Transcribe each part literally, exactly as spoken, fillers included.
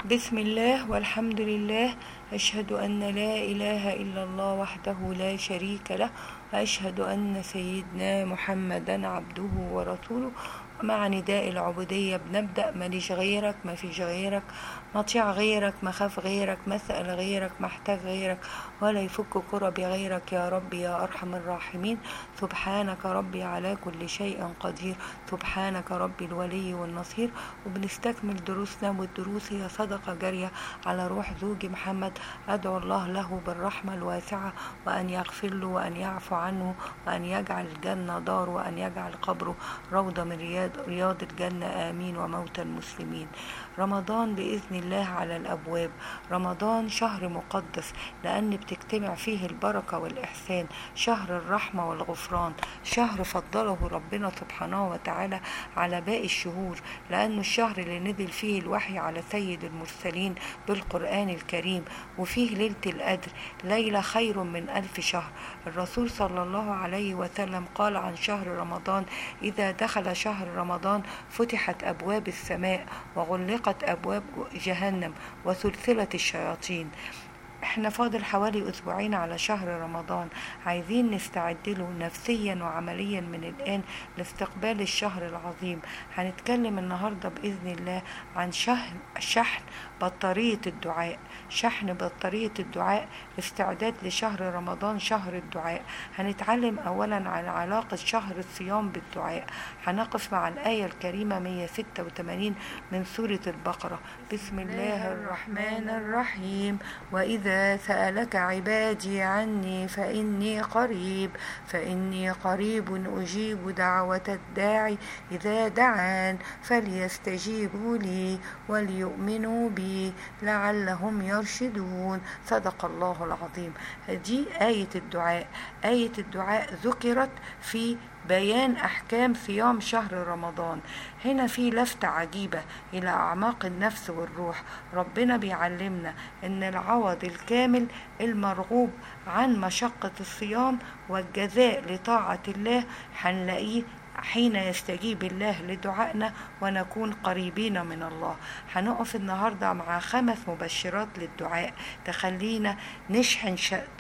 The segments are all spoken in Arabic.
بسم الله والحمد لله. أشهد أن لا إله إلا الله وحده لا شريك له، وأشهد أن سيدنا محمدا عبده ورسوله. ومع نداء العبودية بنبدأ: ماليش غيرك، ما فيش غيرك، مطيع غيرك، مخاف غيرك، مسأل غيرك، محتاج غيرك، ولا يفك كربي غيرك يا ربي يا أرحم الراحمين. سبحانك ربي على كل شيء قدير، سبحانك ربي الولي والنصير. وبنستكمل دروسنا، والدروس هي صدقة جارية على روح زوجي محمد. أدعو الله له بالرحمة الواسعة، وأن يغفر له، وأن يعفو عنه، وأن يجعل الجنة دار، وأن يجعل قبره روضة من رياض رياض الجنة، آمين. وموتى المسلمين. رمضان بإذن الله على الأبواب. رمضان شهر مقدس لأن بتجتمع فيه البركة والإحسان، شهر الرحمة والغفران، شهر فضله ربنا سبحانه وتعالى على باقي الشهور، لأنه الشهر اللي نزل فيه الوحي على سيد المرسلين بالقرآن الكريم، وفيه ليلة القدر، ليلة خير من ألف شهر. الرسول صلى الله عليه وسلم قال عن شهر رمضان: إذا دخل شهر رمضان فتحت أبواب السماء، وغلقت أبواب جهنم، وسلسلة الشياطين. احنا فاضل حوالي اسبوعين على شهر رمضان، عايزين نستعد له نفسيا وعمليا من الان لاستقبال الشهر العظيم. هنتكلم النهارده باذن الله عن شحن شحن بطارية الدعاء، شحن بطارية الدعاء، استعداد لشهر رمضان، شهر الدعاء. هنتعلم اولا عن علاقة شهر الصيام بالدعاء. هنقف مع الآية الكريمة مية وستة وثمانين من سورة البقرة. بسم الله الرحمن الرحيم. وإذا سألك عبادي عني فإني قريب فإني قريب أجيب دعوة الداعي إذا دعان فليستجيبوا لي وليؤمنوا بي لعلهم يرشدون. صدق الله العظيم. دي آية الدعاء. آية الدعاء ذكرت في بيان أحكام صيام شهر رمضان. هنا في لفتة عجيبة إلى أعماق النفس والروح. ربنا بيعلمنا أن العوض الكامل المرغوب عن مشقة الصيام والجزاء لطاعة الله هنلاقيه حين يستجيب الله لدعائنا ونكون قريبين من الله. هنقف النهاردة مع خمس مبشرات للدعاء تخلينا نشحن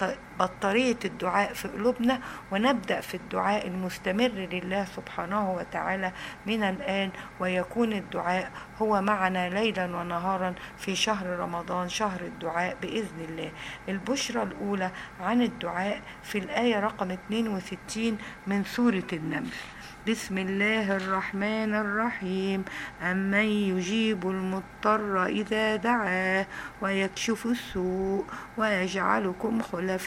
بطارية الدعاء في قلوبنا، ونبدأ في الدعاء المستمر لله سبحانه وتعالى من الآن، ويكون الدعاء هو معنا ليلا ونهارا في شهر رمضان، شهر الدعاء بإذن الله. البشرى الأولى عن الدعاء في الآية رقم اثنين وستين من سورة النمل. بسم الله الرحمن الرحيم. أمن يجيب المضطر إذا دعاه ويكشف السوء ويجعلكم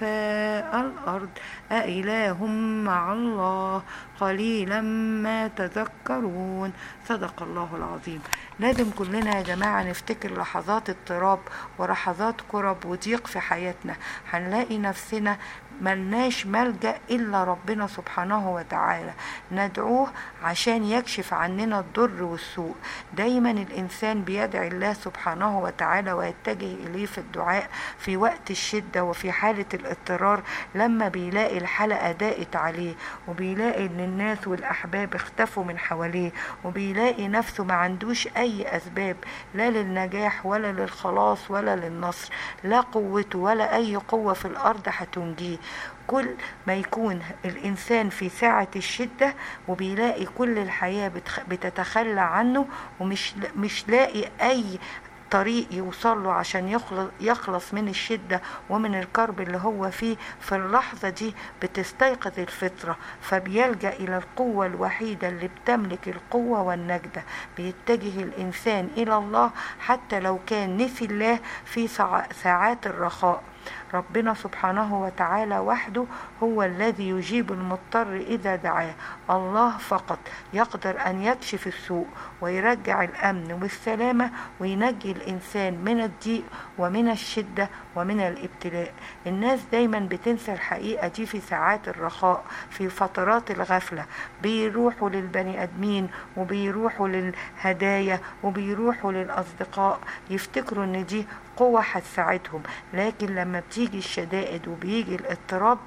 خلفاء الأرض أإله مع الله قليلا ما تذكرون. صدق الله العظيم. لازم كلنا يا جماعة نفتكر لحظات اضطراب ولحظات كرب وضيق في حياتنا، هنلاقي نفسنا ملناش ملجأ إلا ربنا سبحانه وتعالى، ندعوه عشان يكشف عننا الضر والسوء. دايما الإنسان بيدعي الله سبحانه وتعالى ويتجه إليه في الدعاء في وقت الشدة وفي حالة الاضطرار، لما بيلاقي الحلقة ضاقت عليه، وبيلاقي إن الناس والأحباب اختفوا من حواليه، وبيلاقي نفسه ما عندوش أي أسباب لا للنجاح ولا للخلاص ولا للنصر، لا قوته ولا أي قوة في الأرض هتنجيه. كل ما يكون الإنسان في ساعة الشدة وبيلاقي كل الحياة بتتخلى عنه، ومش مش لاقي أي طريق يوصل له عشان يخلص من الشدة ومن الكرب اللي هو فيه، في اللحظة دي بتستيقظ الفطرة، فبيلجأ إلى القوة الوحيدة اللي بتملك القوة والنجدة. بيتجه الإنسان إلى الله حتى لو كان نسي الله في ساعات الرخاء. ربنا سبحانه وتعالى وحده هو الذي يجيب المضطر إذا دعاه. الله فقط يقدر أن يكشف السوء ويرجع الأمن والسلامة وينجي الإنسان من الضيق ومن الشدة ومن الابتلاء. الناس دايما بتنسى الحقيقة دي في ساعات الرخاء، في فترات الغفلة، بيروحوا للبني أدمين وبيروحوا للهدايا وبيروحوا للأصدقاء، يفتكروا ان دي القوة هتساعدهم، لكن لما بتيجي الشدائد وبيجي الاضطراب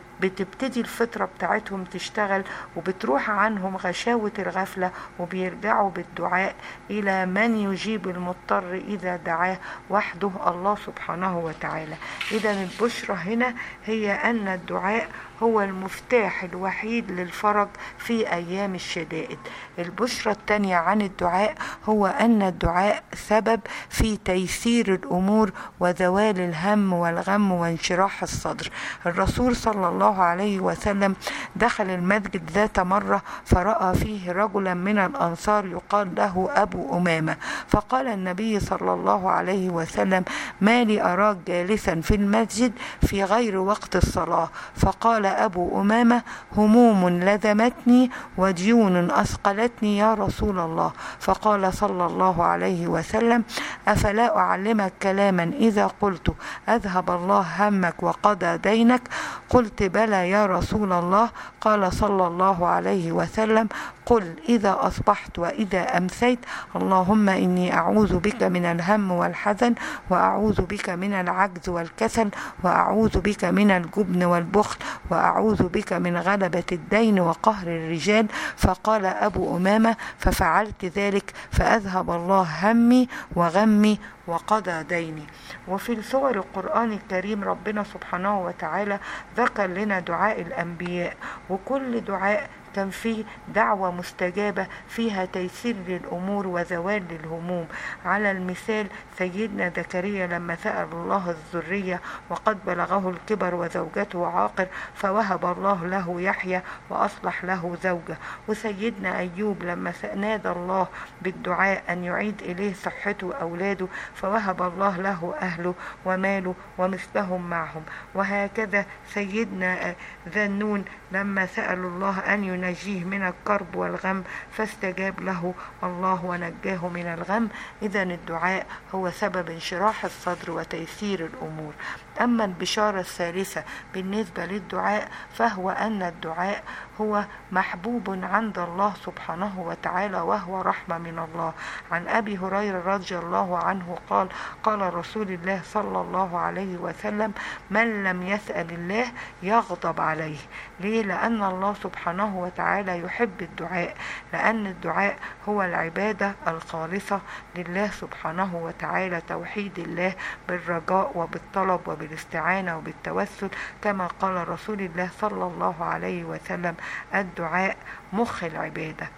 بتبتدي الفطرة بتاعتهم تشتغل، وبتروح عنهم غشاوة الغفلة، وبيرجعوا بالدعاء إلى من يجيب المضطر إذا دعاه وحده الله سبحانه وتعالى. إذا البشرى هنا هي أن الدعاء هو المفتاح الوحيد للفرج في أيام الشدائد. البشرى الثانية عن الدعاء هو أن الدعاء سبب في تيسير الأمور وزوال الهم والغم وانشراح الصدر. الرسول صلى الله عليه وسلم دخل المسجد ذات مرة فرأى فيه رجلا من الأنصار يقال له أبو أمامة، فقال النبي صلى الله عليه وسلم: ما لي أراك جالسا في المسجد في غير وقت الصلاة؟ فقال أبو أمامة: هموم لزمتني وديون أثقلتني يا رسول الله. فقال صلى الله عليه وسلم: أفلا أعلمك كلاما إذا قلت أذهب الله همك وقضى دينك؟ قلت: بلى يا رسول الله. قال صلى الله عليه وسلم: قل إذا أصبحت وإذا أمسيت اللهم إني أعوذ بك من الهم والحزن، وأعوذ بك من العجز والكسل، وأعوذ بك من الجبن والبخل، وأعوذ بك من غلبة الدين وقهر الرجال. فقال أبو أمامة: ففعلت ذلك فأذهب الله همي وغمي وقضى ديني. وفي سور القرآن الكريم ربنا سبحانه وتعالى ذكر لنا دعاء الأنبياء، وكل دعاء كان فيه دعوة مستجابة فيها تيسير للأمور وزوال للهموم. على المثال سيدنا زكريا لما سأل الله الذرية وقد بلغه الكبر وزوجته عاقر فوهب الله له يحيى وأصلح له زوجة. وسيدنا أيوب لما نادى الله بالدعاء أن يعيد إليه صحته وأولاده فوهب الله له أهله وماله ومثلهم معهم. وهكذا سيدنا ذنون لما سأل الله أن ينجيه من الكرب والغم فاستجاب له الله ونجاه من الغم. إذا الدعاء هو سبب انشراح الصدر وتيسير الأمور. أما البشارة الثالثة بالنسبة للدعاء فهو أن الدعاء هو محبوب عند الله سبحانه وتعالى وهو رحمة من الله. عن أبي هريرة رضي الله عنه قال: قال رسول الله صلى الله عليه وسلم: من لم يسأل الله يغضب عليه. ليه؟ لأن الله سبحانه وتعالى يحب الدعاء، لأن الدعاء هو العبادة الخالصة لله سبحانه وتعالى، توحيد الله بالرجاء وبالطلب وبالاستعانة وبالتوسل، كما قال رسول الله صلى الله عليه وسلم: الدعاء مخ العبادة.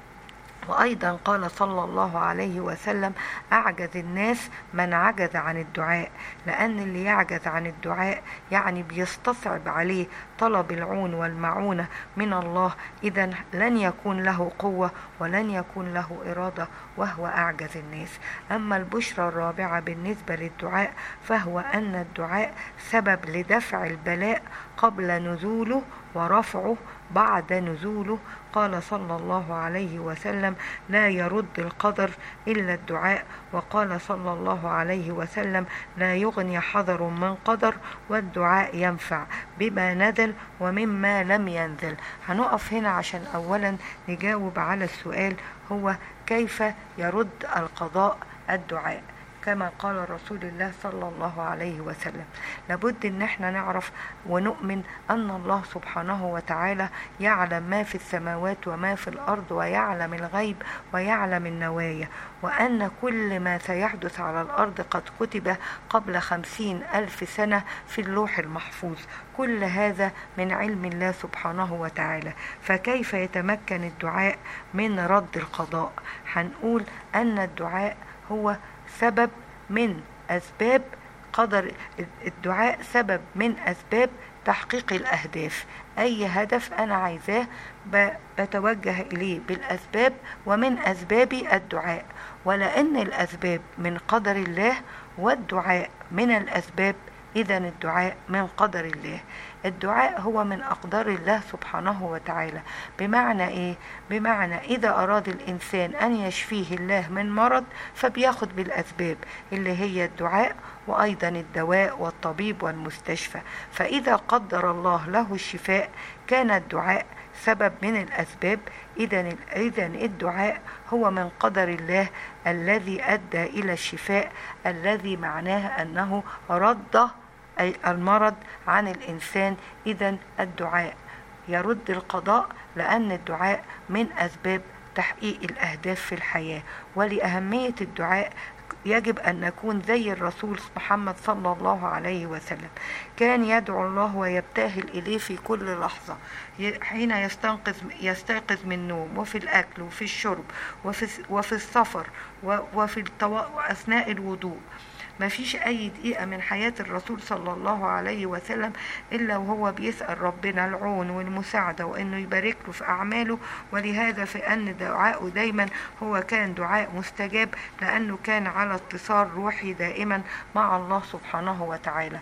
وأيضا قال صلى الله عليه وسلم: أعجز الناس من عجز عن الدعاء، لأن اللي يعجز عن الدعاء يعني بيستصعب عليه طلب العون والمعونة من الله، إذا لن يكون له قوة ولن يكون له إرادة وهو أعجز الناس. أما البشرى الرابعة بالنسبة للدعاء فهو أن الدعاء سبب لدفع البلاء قبل نزوله ورفعه بعد نزوله. قال صلى الله عليه وسلم: لا يرد القدر إلا الدعاء. وقال صلى الله عليه وسلم: لا يغني حذر من قدر، والدعاء ينفع بما نزل ومما لم ينزل. هنقف هنا عشان أولا نجاوب على السؤال هو كيف يرد القضاء الدعاء. كما قال رسول الله صلى الله عليه وسلم لابد ان احنا نعرف ونؤمن ان الله سبحانه وتعالى يعلم ما في السماوات وما في الارض، ويعلم الغيب ويعلم النوايا، وان كل ما سيحدث على الارض قد كتب قبل خمسين الف سنة في اللوح المحفوظ. كل هذا من علم الله سبحانه وتعالى. فكيف يتمكن الدعاء من رد القضاء؟ هنقول ان الدعاء هو سبب من أسباب قدر الدعاء، سبب من أسباب تحقيق الأهداف. أي هدف أنا عايزاه بتوجه إليه بالأسباب، ومن أسباب الدعاء. ولأن الأسباب من قدر الله والدعاء من الأسباب، إذن الدعاء من قدر الله. الدعاء هو من أقدار الله سبحانه وتعالى. بمعنى إيه؟ بمعنى إذا أراد الإنسان أن يشفيه الله من مرض فبياخد بالأسباب اللي هي الدعاء، وأيضا الدواء والطبيب والمستشفى. فإذا قدر الله له الشفاء كان الدعاء سبب من الأسباب. إذن الدعاء هو من قدر الله الذي أدى إلى الشفاء، الذي معناه أنه رد أي المرض عن الإنسان. إذن الدعاء يرد القضاء، لأن الدعاء من أسباب تحقيق الأهداف في الحياة. ولأهمية الدعاء يجب أن نكون زي الرسول محمد صلى الله عليه وسلم، كان يدعو الله ويبتهل إليه في كل لحظة، حين يستيقظ يستيقظ من النوم، وفي الأكل وفي الشرب وفي, وفي السفر وفي التو... أثناء الوضوء. ما فيش أي دقيقة من حياة الرسول صلى الله عليه وسلم إلا وهو بيسأل ربنا العون والمساعدة وإنه يبارك له في أعماله. ولهذا فإن دعاءه دايما هو كان دعاء مستجاب، لأنه كان على اتصال روحي دائما مع الله سبحانه وتعالى.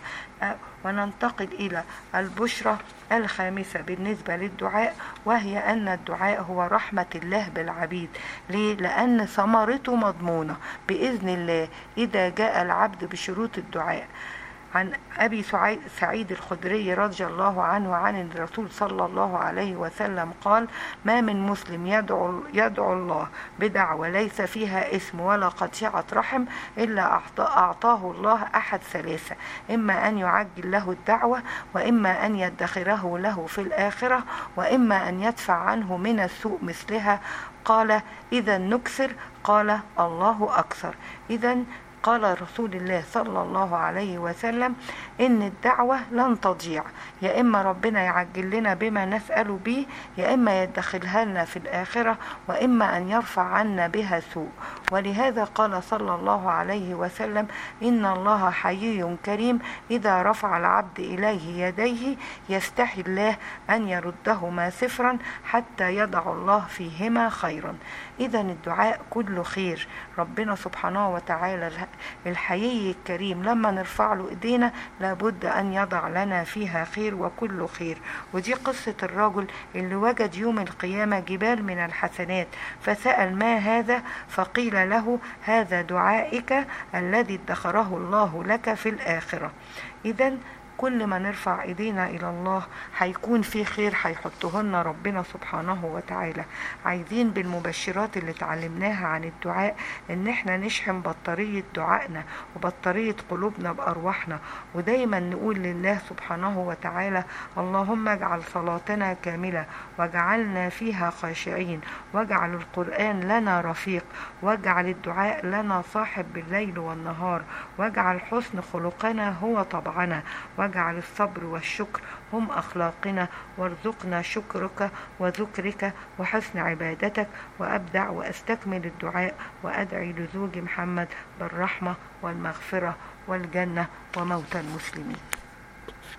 وننتقل إلى البشرى الخامسة بالنسبة للدعاء، وهي أن الدعاء هو رحمة الله بالعبيد. ليه؟ لأن ثمرته مضمونة بإذن الله إذا جاء العبد بشروط الدعاء. عن أبي سعيد الخدري رضي الله عنه عن الرسول صلى الله عليه وسلم قال: ما من مسلم يدعو, يدعو الله بدعوة ليس فيها اسم ولا قطيعة رحم إلا أعطاه الله أحد ثلاثة: إما أن يعجل له الدعوة، وإما أن يدخره له في الآخرة، وإما أن يدفع عنه من السوء مثلها. قال: إذا نكثر؟ قال: الله أكثر. إذا قال رسول الله صلى الله عليه وسلم إن الدعوة لن تضيع، يا إما ربنا يعجل لنا بما نسأل به، يا إما يدخلها لنا في الآخرة، وإما أن يرفع عنا بها سوء. ولهذا قال صلى الله عليه وسلم: إن الله حيي كريم إذا رفع العبد إليه يديه يستحي الله أن يردهما صفرا حتى يضع الله فيهما خيرا. إذا الدعاء كله خير. ربنا سبحانه وتعالى الحيي الكريم لما نرفع له إيدينا لابد أن يضع لنا فيها خير وكل خير. ودي قصة الرجل اللي وجد يوم القيامة جبال من الحسنات، فسأل: ما هذا؟ فقيل له: هذا دعائك الذي ادخره الله لك في الآخرة. إذن كل ما نرفع ايدينا الى الله هيكون في خير هيحطهن ربنا سبحانه وتعالى. عايزين بالمبشرات اللي اتعلمناها عن الدعاء ان احنا نشحن بطارية دعائنا وبطارية قلوبنا بارواحنا، ودايما نقول لله سبحانه وتعالى: اللهم اجعل صلاتنا كاملة، واجعلنا فيها خاشعين، واجعل القرآن لنا رفيق، واجعل الدعاء لنا صاحب بالليل والنهار، واجعل حسن خلقنا هو طبعنا، واجعل الصبر والشكر هم أخلاقنا، وارزقنا شكرك وذكرك وحسن عبادتك. وأبدع وأستكمل الدعاء وأدعي لزوج محمد بالرحمة والمغفرة والجنة وموت المسلمين.